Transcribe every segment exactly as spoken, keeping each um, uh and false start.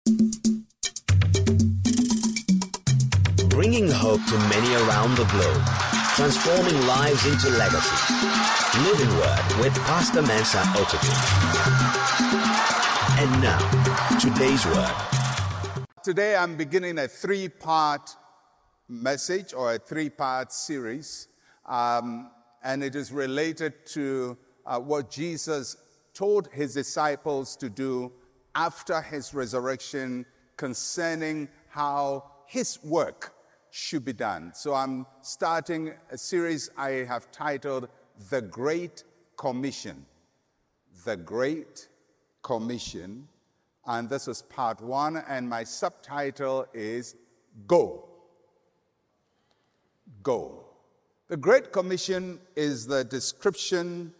Bringing hope to many around the globe, transforming lives into legacy. Living Word with Pastor Mensa Otabil. And now, today's Word. Today I'm beginning a three-part message or a three-part series, um, and it is related to uh, what Jesus told his disciples to do after his resurrection concerning how his work should be done. So I'm starting a series I have titled The Great Commission. The Great Commission. And this is part one, and my subtitle is Go. Go. The Great Commission is the description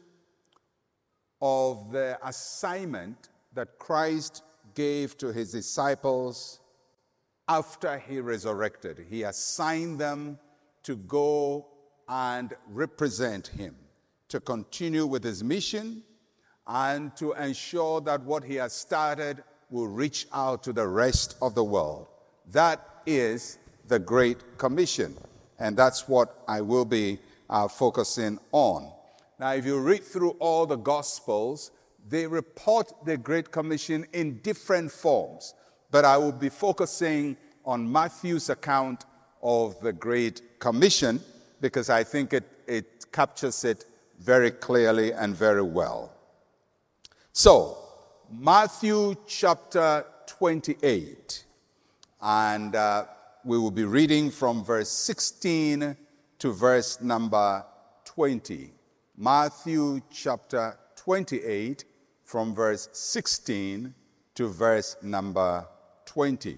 of the assignment that Christ gave to his disciples after he resurrected. He assigned them to go and represent him, to continue with his mission, and to ensure that what he has started will reach out to the rest of the world. That is the Great Commission, and that's what I will be uh, focusing on. Now, if you read through all the Gospels, they report the Great Commission in different forms. But I will be focusing on Matthew's account of the Great Commission because I think it, it captures it very clearly and very well. So, Matthew chapter twenty-eight, and uh, we will be reading from verse sixteen to verse number twenty. Matthew chapter twenty-eight, from verse sixteen to verse number twenty.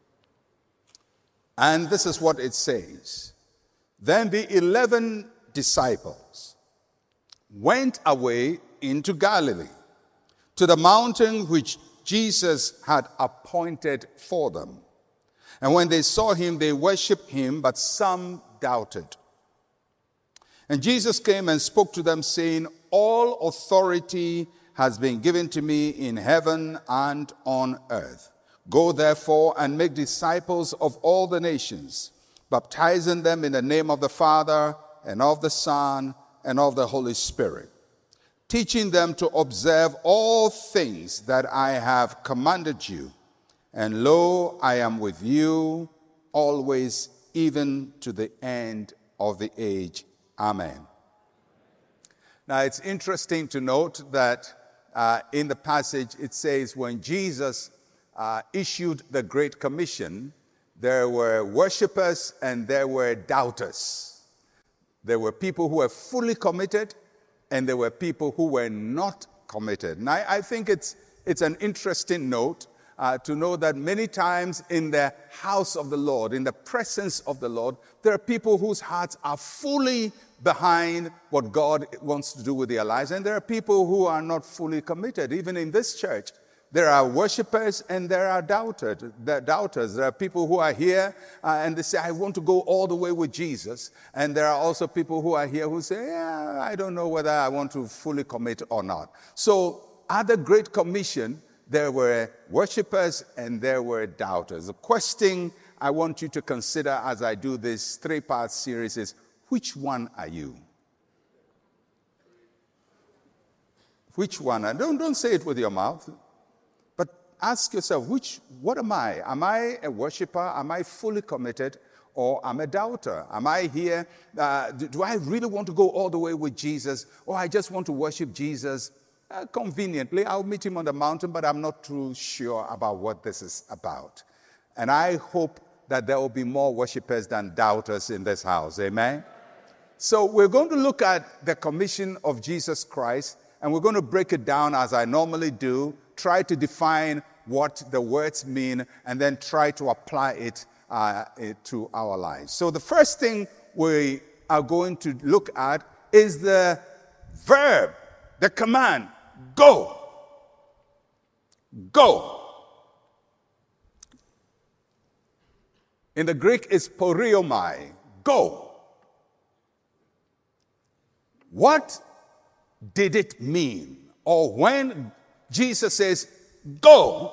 And this is what it says. Then the eleven disciples went away into Galilee, to the mountain which Jesus had appointed for them. And when they saw him, they worshipped him, but some doubted. And Jesus came and spoke to them, saying, "All authority has been given to me in heaven and on earth. Go therefore and make disciples of all the nations, baptizing them in the name of the Father and of the Son and of the Holy Spirit, teaching them to observe all things that I have commanded you. And lo, I am with you always, even to the end of the age. Amen." Now, it's interesting to note that uh, in the passage it says when Jesus uh, issued the Great Commission, there were worshipers and there were doubters. There were people who were fully committed and there were people who were not committed. And I, I think it's, it's an interesting note uh, to know that many times in the house of the Lord, in the presence of the Lord, there are people whose hearts are fully behind what God wants to do with their lives. And there are people who are not fully committed. Even in this church, there are worshipers and there are doubters. There are, doubters. There are people who are here uh, and they say, "I want to go all the way with Jesus." And there are also people who are here who say, "Yeah, I don't know whether I want to fully commit or not." So at the Great Commission, there were worshipers and there were doubters. The question I want you to consider as I do this three-part series is, which one are you? Which one? And don't, don't say it with your mouth, but ask yourself, which, what am I? Am I a worshiper? Am I fully committed? Or am I a doubter? Am I here? Uh, do, do I really want to go all the way with Jesus? Or I just want to worship Jesus uh, conveniently? I'll meet him on the mountain, but I'm not too sure about what this is about. And I hope that there will be more worshipers than doubters in this house. Amen? So we're going to look at the commission of Jesus Christ, and we're going to break it down as I normally do, try to define what the words mean, and then try to apply it, uh, it to our lives. So the first thing we are going to look at is the verb, the command, go. Go. In the Greek, it's poriomai, go. What did it mean? Or when Jesus says, go,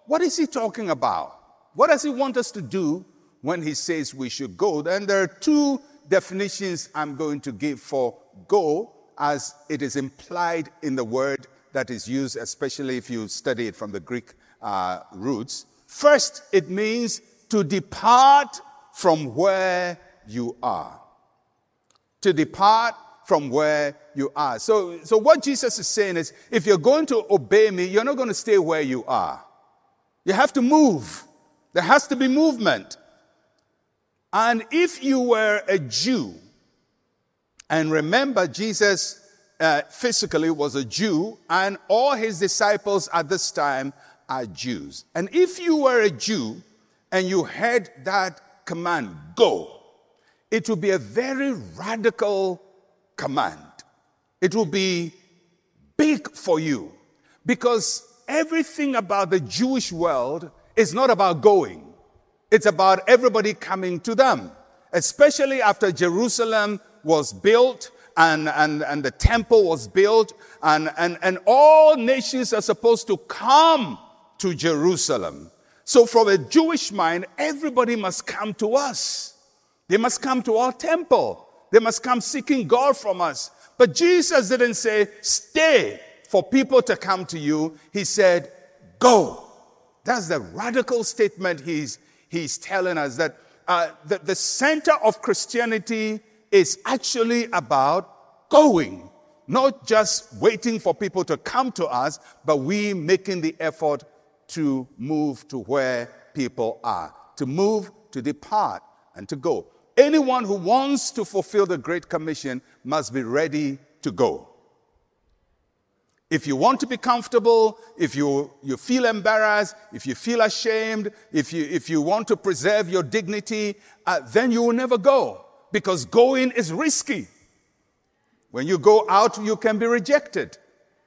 what is he talking about? What does he want us to do when he says we should go? Then there are two definitions I'm going to give for go, as it is implied in the word that is used, especially if you study it from the Greek uh, roots. First, it means to depart from where you are. To depart from where you are. So, so what Jesus is saying is, if you're going to obey me, you're not going to stay where you are. You have to move. There has to be movement. And if you were a Jew, and remember Jesus uh, physically was a Jew, and all his disciples at this time are Jews. And if you were a Jew and you heard that command, go, it would be a very radical command. It will be big for you, because everything about the Jewish world is not about going. It's about everybody coming to them, especially after Jerusalem was built and, and, and the temple was built, and, and, and all nations are supposed to come to Jerusalem. So from a Jewish mind, everybody must come to us. They must come to our temple. They must come seeking God from us. But Jesus didn't say, stay for people to come to you. He said, go. That's the radical statement he's, he's telling us, that uh, the, the center of Christianity is actually about going, not just waiting for people to come to us, but we making the effort to move to where people are, to move, to depart, and to go. Anyone who wants to fulfill the Great Commission must be ready to go. If you want to be comfortable, if you, you feel embarrassed, if you feel ashamed, if you, if you want to preserve your dignity, uh, then you will never go, because going is risky. When you go out, you can be rejected,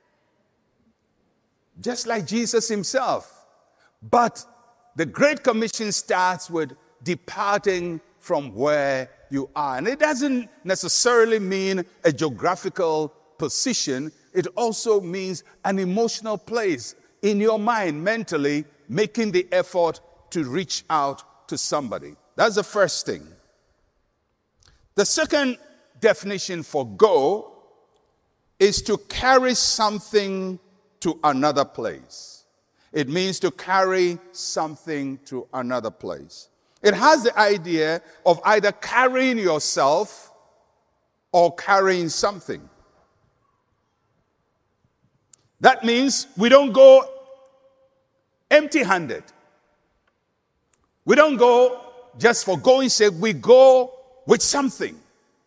just like Jesus himself. But the Great Commission starts with departing from where you are. And it doesn't necessarily mean a geographical position. It also means an emotional place in your mind, mentally, making the effort to reach out to somebody. That's the first thing. The second definition for go is to carry something to another place. It means to carry something to another place. It has the idea of either carrying yourself or carrying something. That means we don't go empty-handed. We don't go just for going's sake. We go with something.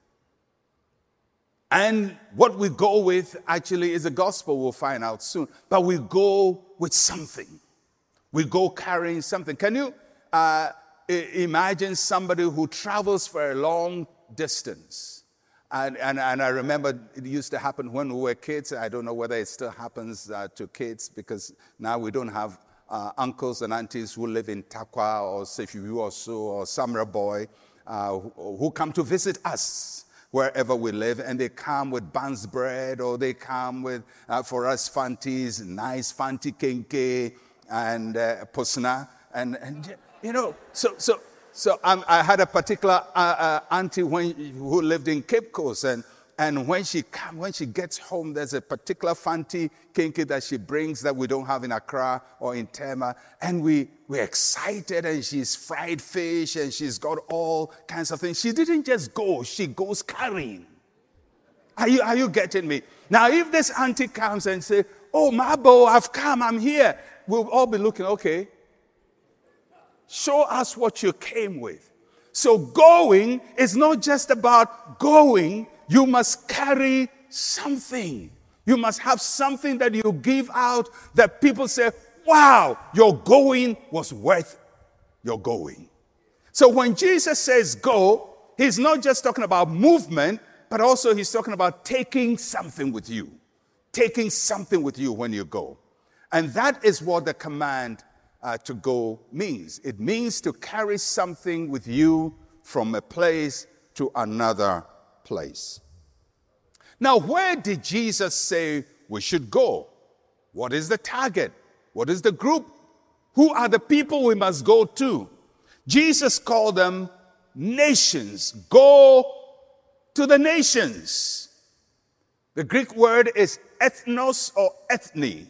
And what we go with actually is the gospel, we'll find out soon. But we go with something. We go carrying something. Can you uh, imagine somebody who travels for a long distance? And, and, and I remember it used to happen when we were kids. I don't know whether it still happens uh, to kids, because now we don't have uh, uncles and aunties who live in Takwa or Sefiu or so, or Samra Boy, uh, who, who come to visit us wherever we live, and they come with buns bread, or they come with, uh, for us, fantis, nice fanti kenke and uh, posna, and, and you know, so so so um, I had a particular uh, uh, auntie when, who lived in Cape Coast, and and when she come, when she gets home, there's a particular fanti kenke that she brings that we don't have in Accra or in Tema, and we we're excited, and she's fried fish, and she's got all kinds of things. She didn't just go; she goes carrying. Are you are you getting me? Now, if this auntie comes and say, "Oh, Mabo, I've come, I'm here," we'll all be looking, okay. Show us what you came with. So going is not just about going. You must carry something. You must have something that you give out that people say, wow, your going was worth your going. So when Jesus says go, he's not just talking about movement, but also he's talking about taking something with you. Taking something with you when you go. And that is what the command uh, to go means. It means to carry something with you from a place to another place. Now, where did Jesus say we should go? What is the target? What is the group? Who are the people we must go to? Jesus called them nations. Go to the nations. The Greek word is ethnos or ethne.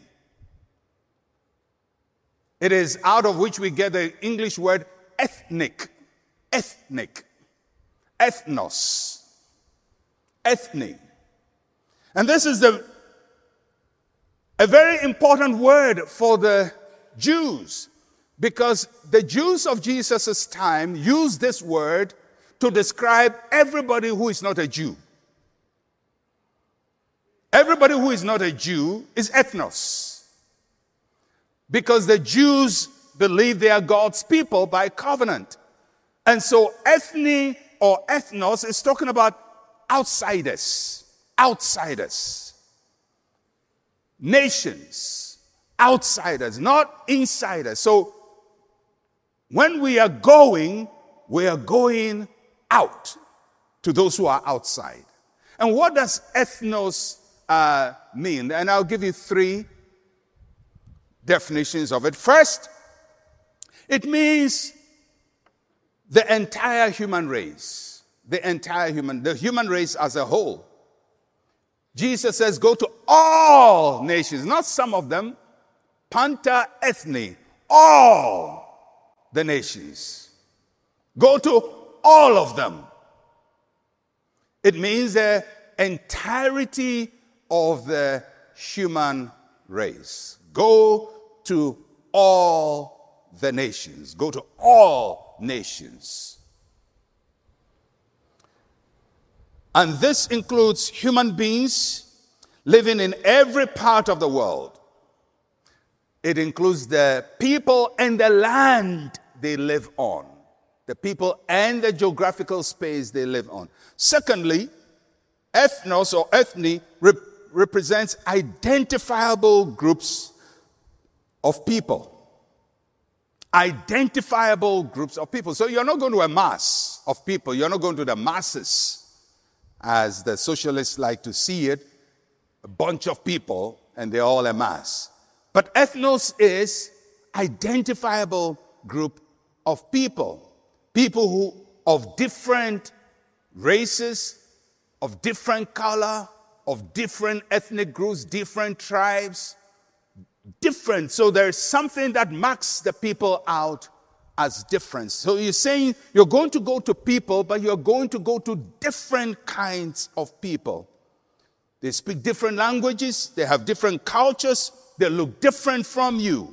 It is out of which we get the English word ethnic. Ethnic. Ethnos. Ethne. And this is the, a very important word for the Jews, because the Jews of Jesus' time used this word to describe everybody who is not a Jew. Everybody who is not a Jew is ethnos, because the Jews believe they are God's people by covenant. And so ethne or ethnos is talking about outsiders, outsiders, nations, outsiders, not insiders. So when we are going, we are going out to those who are outside. And what does ethnos uh, mean? And I'll give you three definitions of it. First, it means the entire human race. The entire human, the human race as a whole. Jesus says, go to all nations, not some of them. Panta ethne, all the nations. Go to all of them. It means the entirety of the human race. Go to all the nations. Go to all nations. And this includes human beings living in every part of the world. It includes the people and the land they live on. The people and the geographical space they live on. Secondly, ethnos or ethne rep- represents identifiable groups of people. Identifiable groups of people. So you're not going to a mass of people. You're not going to the masses, as the socialists like to see it, a bunch of people, and they're all a mass. But ethnos is identifiable group of people. People who of different races, of different color, of different ethnic groups, different tribes, different. So there's something that marks the people out as different. So you're saying you're going to go to people, but you're going to go to different kinds of people. They speak different languages, they have different cultures, they look different from you.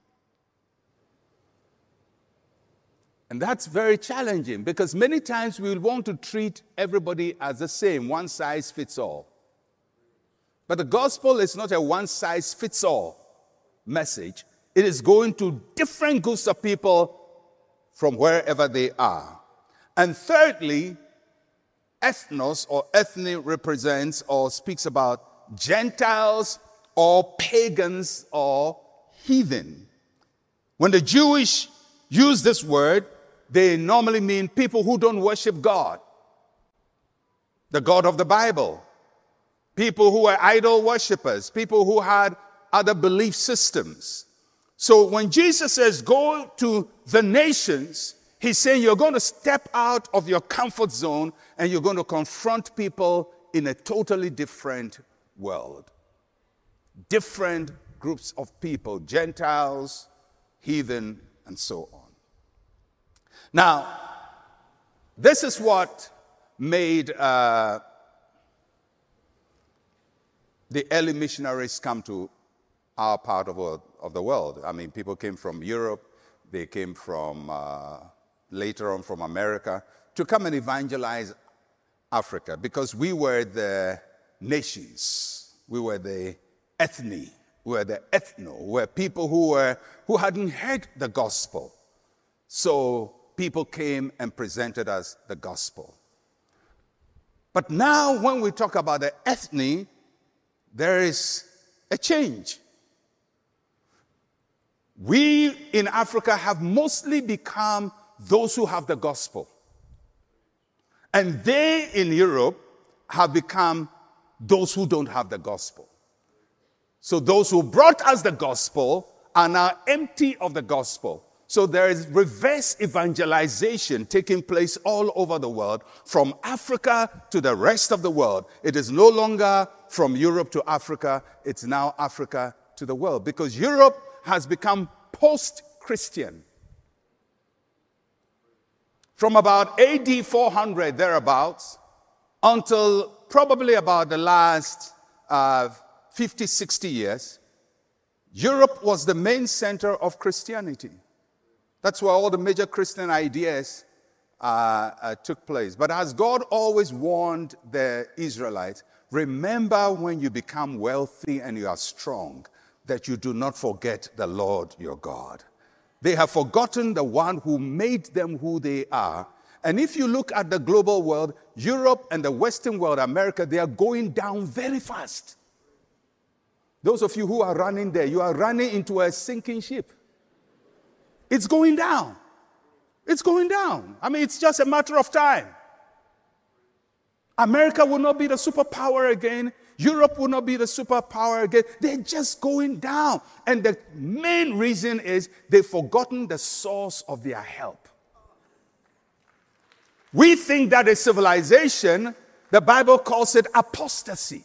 And that's very challenging, because many times we want to treat everybody as the same, one size fits all. But the gospel is not a one size fits all message. It is going to different groups of people from wherever they are. And thirdly, ethnos or ethne represents or speaks about Gentiles or pagans or heathen. When the Jewish use this word, they normally mean people who don't worship God, the God of the Bible, people who are idol worshippers, people who had other belief systems. So when Jesus says, go to the nations, he's saying you're going to step out of your comfort zone and you're going to confront people in a totally different world. Different groups of people, Gentiles, heathen, and so on. Now, this is what made uh, the early missionaries come to our part of, of the world. I mean, people came from Europe, they came from, uh, later on from America, to come and evangelize Africa, because we were the nations, we were the ethne, we were the ethno, we were people who, were, who hadn't heard the gospel. So people came and presented us the gospel. But now when we talk about the ethne, there is a change. We in Africa have mostly become those who have the gospel. And they in Europe have become those who don't have the gospel. So those who brought us the gospel are now empty of the gospel. So there is reverse evangelization taking place all over the world, from Africa to the rest of the world. It is no longer from Europe to Africa, it's now Africa to the world, because Europe has become post-Christian. From about A D four hundred, thereabouts, until probably about the last uh, fifty, sixty years, Europe was the main center of Christianity. That's where all the major Christian ideas uh, uh, took place. But as God always warned the Israelites, remember when you become wealthy and you are strong, that you do not forget the Lord your God. They have forgotten the one who made them who they are. And if you look at the global world, Europe and the Western world, America, they are going down very fast. Those of you who are running there, you are running into a sinking ship. It's going down. It's going down. I mean, it's just a matter of time. America will not be the superpower again. Europe will not be the superpower again. They're just going down. And the main reason is they've forgotten the source of their help. We think that a civilization, the Bible calls it apostasy.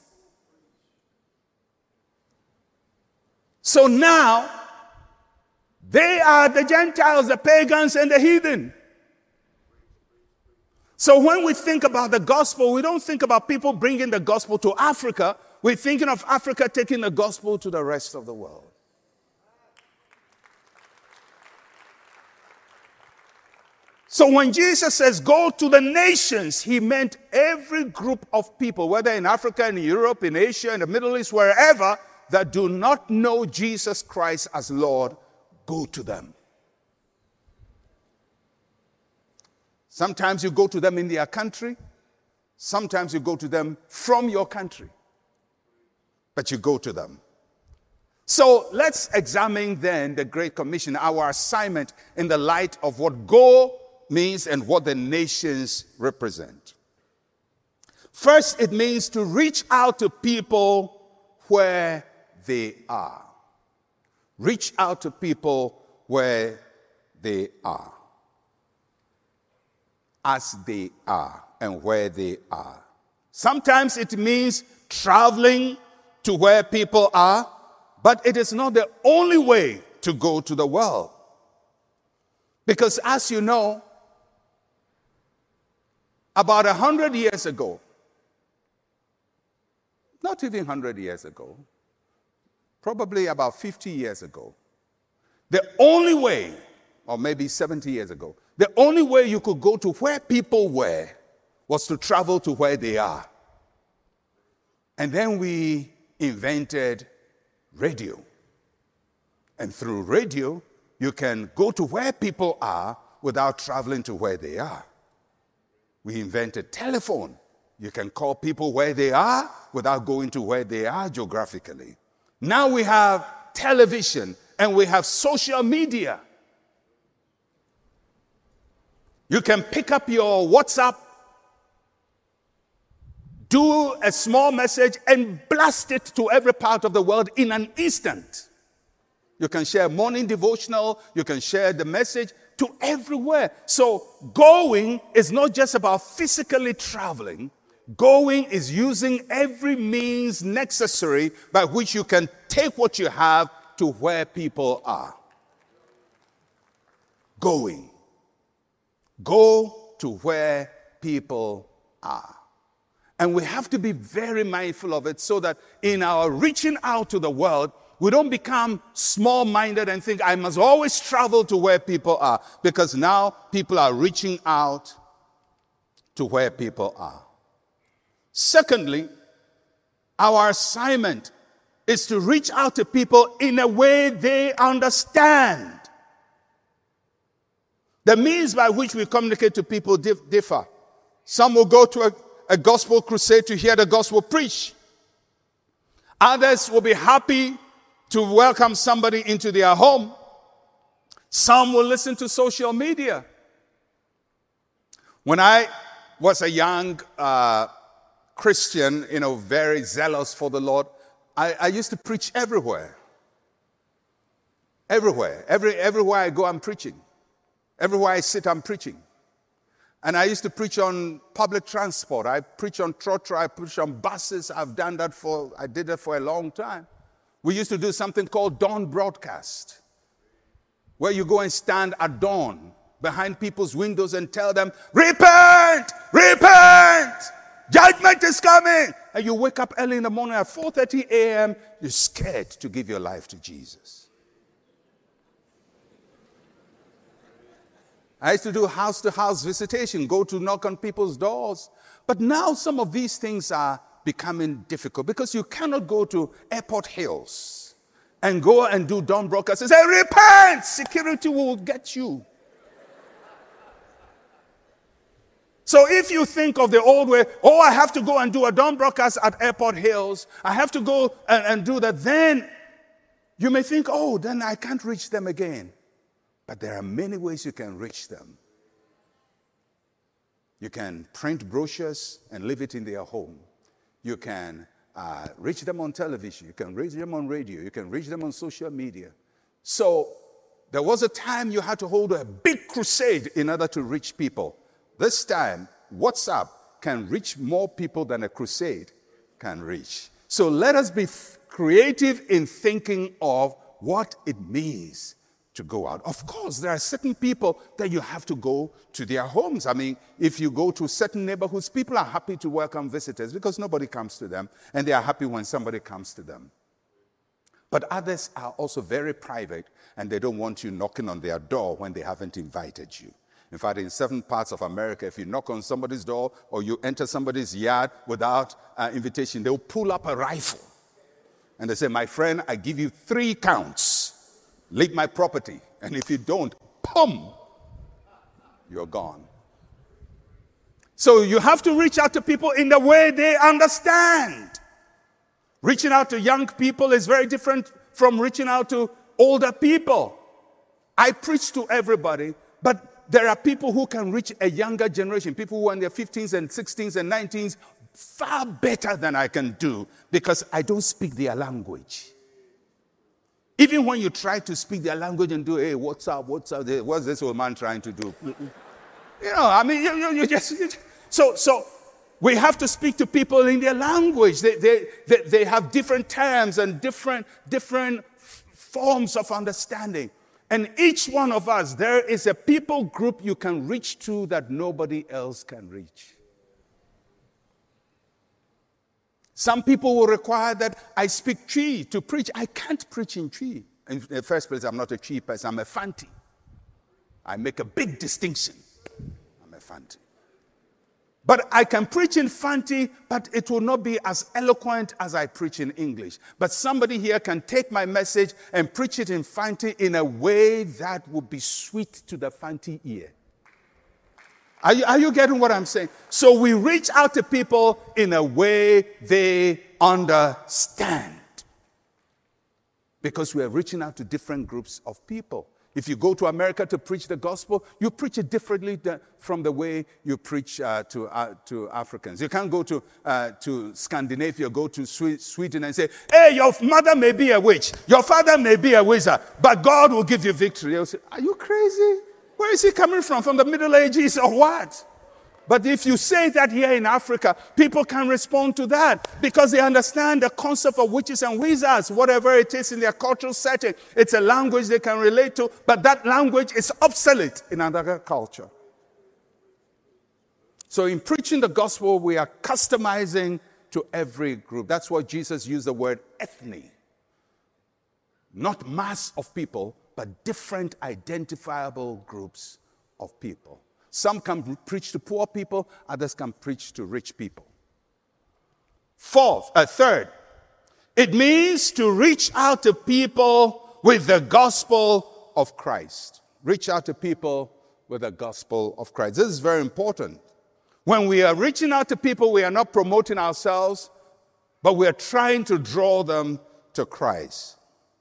So now, they are the Gentiles, the pagans, and the heathen. So when we think about the gospel, we don't think about people bringing the gospel to Africa. We're thinking of Africa taking the gospel to the rest of the world. So when Jesus says, go to the nations, he meant every group of people, whether in Africa, in Europe, in Asia, in the Middle East, wherever, that do not know Jesus Christ as Lord. Go to them. Sometimes you go to them in their country. Sometimes you go to them from your country. But you go to them. So let's examine then the Great Commission, our assignment, in the light of what go means and what the nations represent. First, it means to reach out to people where they are. Reach out to people where they are. As they are and where they are. Sometimes it means traveling to where people are, but it is not the only way to go to the world. Because as you know, about a hundred years ago, not even a hundred years ago, probably about fifty years ago, the only way, or maybe seventy years ago, the only way you could go to where people were was to travel to where they are. And then we invented radio. And through radio, you can go to where people are without traveling to where they are. We invented telephone. You can call people where they are without going to where they are geographically. Now we have television and we have social media. You can pick up your WhatsApp, do a small message, and blast it to every part of the world in an instant. You can share morning devotional. You can share the message to everywhere. So going is not just about physically traveling. Going is using every means necessary by which you can take what you have to where people are. Going. Go to where people are. And we have to be very mindful of it so that in our reaching out to the world, we don't become small-minded and think, I must always travel to where people are. Because now people are reaching out to where people are. Secondly, our assignment is to reach out to people in a way they understand. The means by which we communicate to people differ. Some will go to a, a gospel crusade to hear the gospel preached. Others will be happy to welcome somebody into their home. Some will listen to social media. When I was a young uh, Christian, you know, very zealous for the Lord, I, I used to preach everywhere. Everywhere. Every, everywhere I go, I'm preaching. Everywhere I sit, I'm preaching. And I used to preach on public transport. I preach on trotro. I preach on buses. I've done that for, I did that for a long time. We used to do something called dawn broadcast, where you go and stand at dawn behind people's windows and tell them, repent, repent, judgment is coming. And you wake up early in the morning at four thirty a.m., you're scared to give your life to Jesus. I used to do house-to-house visitation, go to knock on people's doors. But now some of these things are becoming difficult because you cannot go to Airport Hills and go and do dawn broadcast and say, repent, security will get you. So if you think of the old way, oh, I have to go and do a dawn broadcast at Airport Hills, I have to go and, and do that, then you may think, oh, then I can't reach them again. But there are many ways you can reach them. You can print brochures and leave it in their home. You can uh, reach them on television. You can reach them on radio. You can reach them on social media. So there was a time you had to hold a big crusade in order to reach people. This time, WhatsApp can reach more people than a crusade can reach. So let us be creative in thinking of what it means to go out. Of course, there are certain people that you have to go to their homes. I mean, if you go to certain neighborhoods, people are happy to welcome visitors because nobody comes to them, and they are happy when somebody comes to them. But others are also very private, and they don't want you knocking on their door when they haven't invited you. In fact, in certain parts of America, if you knock on somebody's door or you enter somebody's yard without uh, invitation, they'll pull up a rifle. And they say, my friend, I give you three counts. Leave my property. And if you don't, pum, you're gone. So you have to reach out to people in the way they understand. Reaching out to young people is very different from reaching out to older people. I preach to everybody, but there are people who can reach a younger generation, people who are in their fifteens and sixteens and nineteens, far better than I can do because I don't speak their language. Even when you try to speak their language and do, hey, what's up, what's up, what's this old man trying to do? You know, I mean, you, you, you just, you, so, so we have to speak to people in their language. They, they, they, they have different terms and different, different f- forms of understanding. And each one of us, there is a people group you can reach to that nobody else can reach. Some people will require that I speak Twi to preach. I can't preach in Twi. In the first place, I'm not a Twi person. I'm a Fanti. I make a big distinction. I'm a Fanti. But I can preach in Fanti, but it will not be as eloquent as I preach in English. But somebody here can take my message and preach it in Fanti in a way that will be sweet to the Fanti ear. Are you, are you getting what I'm saying? So we reach out to people in a way they understand. Because we are reaching out to different groups of people. If you go to America to preach the gospel, you preach it differently from the way you preach uh, to uh, to Africans. You can't go to uh, to Scandinavia, go to Sweden and say, hey, your mother may be a witch, your father may be a wizard, but God will give you victory. They'll say, are you crazy? Where is he coming from? From the Middle Ages or what? But if you say that here in Africa, people can respond to that because they understand the concept of witches and wizards, whatever it is in their cultural setting. It's a language they can relate to, but that language is obsolete in another culture. So in preaching the gospel, we are customizing to every group. That's why Jesus used the word ethne. Not mass of people, but different identifiable groups of people. Some can preach to poor people, others can preach to rich people. Fourth, uh, third, it means to reach out to people with the gospel of Christ. Reach out to people with the gospel of Christ. This is very important. When we are reaching out to people, we are not promoting ourselves, but we are trying to draw them to Christ.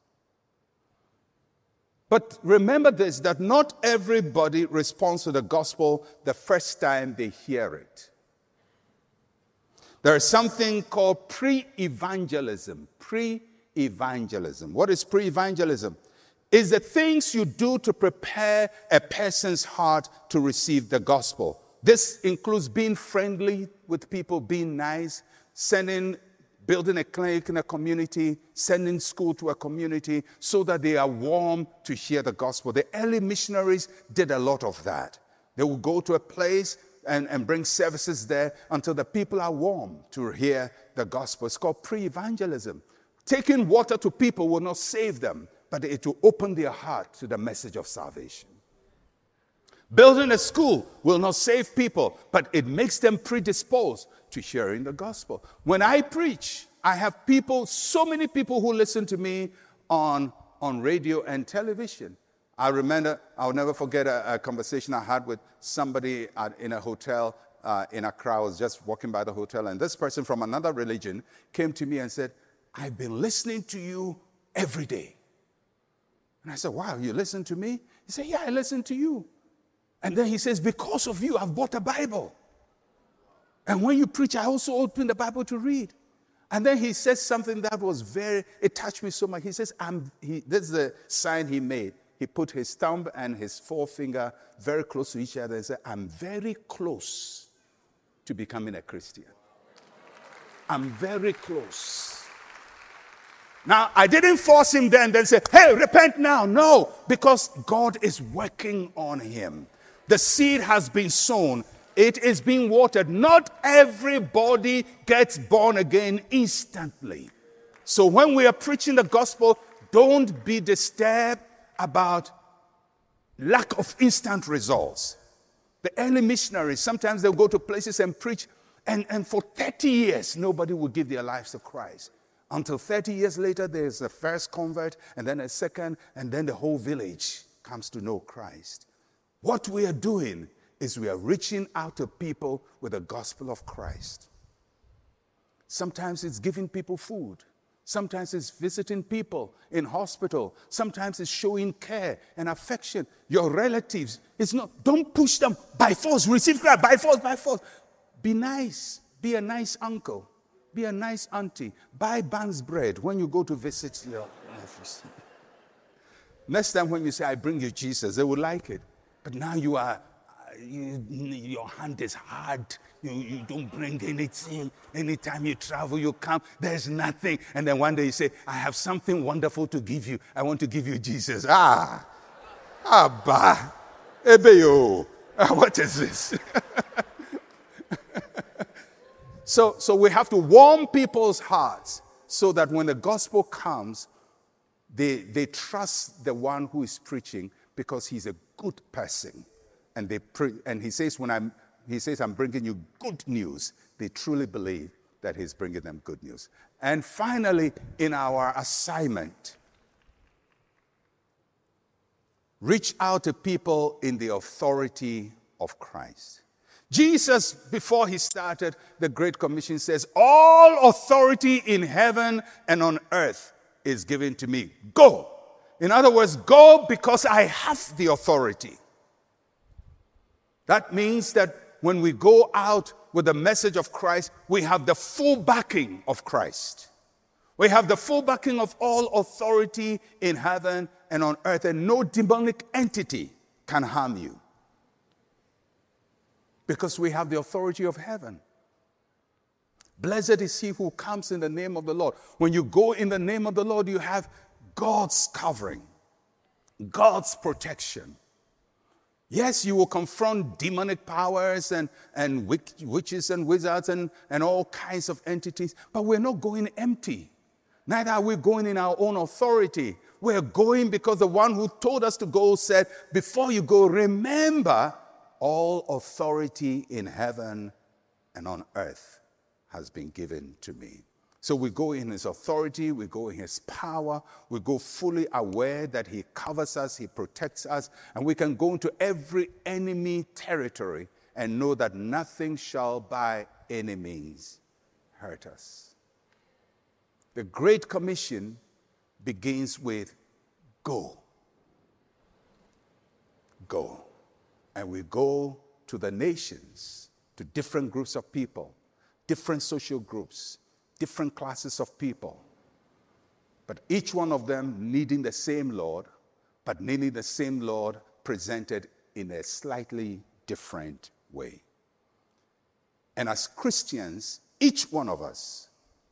But remember this, that not everybody responds to the gospel the first time they hear it. There is something called pre-evangelism. Pre-evangelism. What is pre-evangelism? is the things you do to prepare a person's heart to receive the gospel. This includes being friendly with people, being nice, sending, building a clinic in a community, sending school to a community so that they are warm to hear the gospel. The early missionaries did a lot of that. They would go to a place and, and bring services there until the people are warm to hear the gospel. It's called pre-evangelism. Taking water to people will not save them, but it will open their heart to the message of salvation. Building a school will not save people, but it makes them predisposed to sharing the gospel. When I preach, I have people, so many people who listen to me on, on radio and television. I remember, I'll never forget a, a conversation I had with somebody at, in a hotel uh, in Accra. I was just walking by the hotel, and this person from another religion came to me and said, "I've been listening to you every day." And I said, "Wow, you listen to me?" He said, "Yeah, I listen to you." And then he says, "Because of you, I've bought a Bible. And when you preach, I also open the Bible to read." And then he says something that was very, it touched me so much. He says, I'm, he, this is the sign he made. He put his thumb and his forefinger very close to each other and said, "I'm very close to becoming a Christian. I'm very close." Now, I didn't force him then, then say, "Hey, repent now." No, because God is working on him. The seed has been sown. It is being watered. Not everybody gets born again instantly. So when we are preaching the gospel, don't be disturbed about lack of instant results. The early missionaries, sometimes they'll go to places and preach, and, and for thirty years, nobody will give their lives to Christ. Until thirty years later, there's a first convert, and then a second, and then the whole village comes to know Christ. What we are doing is we are reaching out to people with the gospel of Christ. Sometimes it's giving people food. Sometimes it's visiting people in hospital. Sometimes it's showing care and affection. Your relatives, it's not, don't push them by force. Receive Christ by force, by force. Be nice. Be a nice uncle. Be a nice auntie. Buy Ban's bread when you go to visit your nephews. Next time when you say, "I bring you Jesus," they will like it. But now you are, you, your hand is hard. You, you don't bring anything. Anytime you travel, you come, there's nothing. And then one day you say, "I have something wonderful to give you. I want to give you Jesus." Ah, Abba, Ebeyo. What is this? so, so we have to warm people's hearts so that when the gospel comes, they, they trust the one who is preaching because he's a good person. And they pre- and he says, when I'm, he says, "I'm bringing you good news." They truly believe that he's bringing them good news. And finally, in our assignment, reach out to people in the authority of Christ. Jesus, before he started the Great Commission, says, "All authority in heaven and on earth is given to me. Go." In other words, go because I have the authority. That means that when we go out with the message of Christ, we have the full backing of Christ. We have the full backing of all authority in heaven and on earth, and no demonic entity can harm you. Because we have the authority of heaven. Blessed is he who comes in the name of the Lord. When you go in the name of the Lord, you have God's covering, God's protection. Yes, you will confront demonic powers and, and witches and wizards and, and all kinds of entities, but we're not going empty. Neither are we going in our own authority. We're going because the one who told us to go said, "Before you go, remember all authority in heaven and on earth has been given to me." So we go in his authority, we go in his power, we go fully aware that he covers us, he protects us, and we can go into every enemy territory and know that nothing shall by any means hurt us. The Great Commission begins with go. Go. And we go to the nations, to different groups of people, different social groups, different classes of people, but each one of them needing the same Lord, but nearly the same Lord presented in a slightly different way. And as Christians, each one of us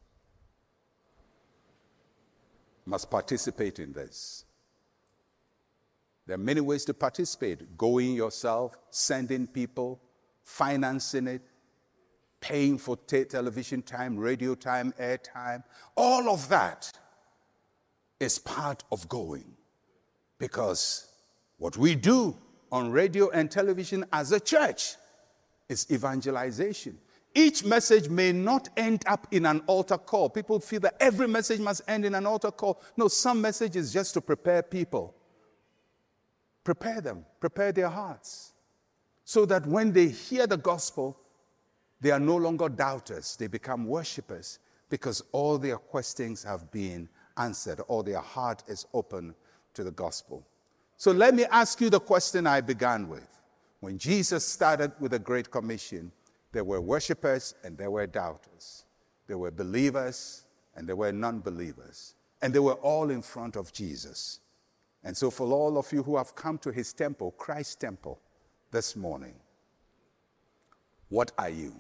must participate in this. There are many ways to participate. Going yourself, sending people, financing it, paying for te- television time, radio time, air time. All of that is part of going. Because what we do on radio and television as a church is evangelization. Each message may not end up in an altar call. People feel that every message must end in an altar call. No, some message is just to prepare people. Prepare them, prepare their hearts, so that when they hear the gospel, they are no longer doubters. They become worshipers because all their questions have been answered, or their heart is open to the gospel. So let me ask you the question I began with. When Jesus started with the Great Commission, there were worshipers and there were doubters. There were believers and there were non-believers. And they were all in front of Jesus. And so for all of you who have come to his temple, Christ's temple, this morning, what are you?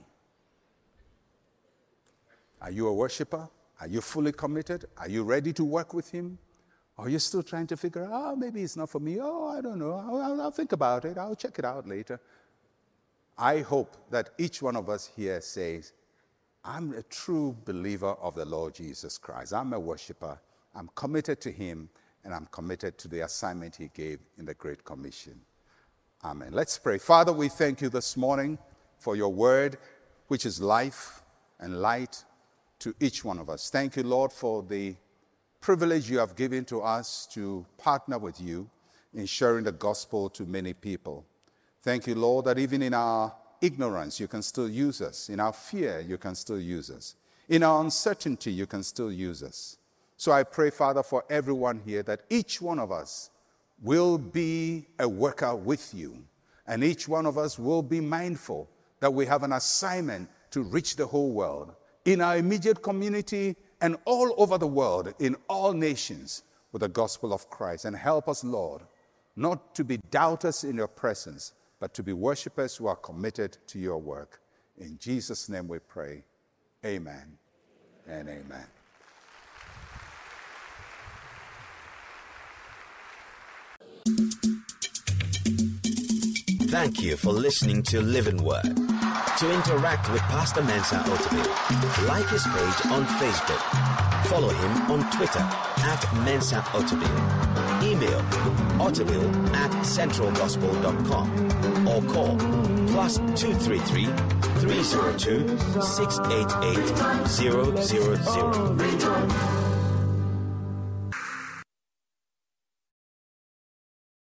Are you a worshiper? Are you fully committed? Are you ready to work with him? Or are you still trying to figure out, oh, maybe it's not for me. Oh, I don't know. I'll, I'll, I'll think about it. I'll check it out later. I hope that each one of us here says, I'm a true believer of the Lord Jesus Christ. I'm a worshiper. I'm committed to him, and I'm committed to the assignment he gave in the Great Commission. Amen. Let's pray. Father, we thank you this morning for your word, which is life and light to each one of us. Thank you, Lord, for the privilege you have given to us to partner with you in sharing the gospel to many people. Thank you, Lord, that even in our ignorance, you can still use us. In our fear, you can still use us. In our uncertainty, you can still use us. So I pray, Father, for everyone here, that each one of us will be a worker with you. And each one of us will be mindful that we have an assignment to reach the whole world, in our immediate community and all over the world, in all nations, with the gospel of Christ. And help us, Lord, not to be doubters in your presence, but to be worshipers who are committed to your work. In Jesus' name we pray. Amen and amen. Thank you for listening to Living Word. To interact with Pastor Mensa Otabil, like his page on Facebook. Follow him on Twitter at Mensa Otabil. Email otabil at central gospel dot com or call plus two three three, three zero two, six eight eight, zero zero zero.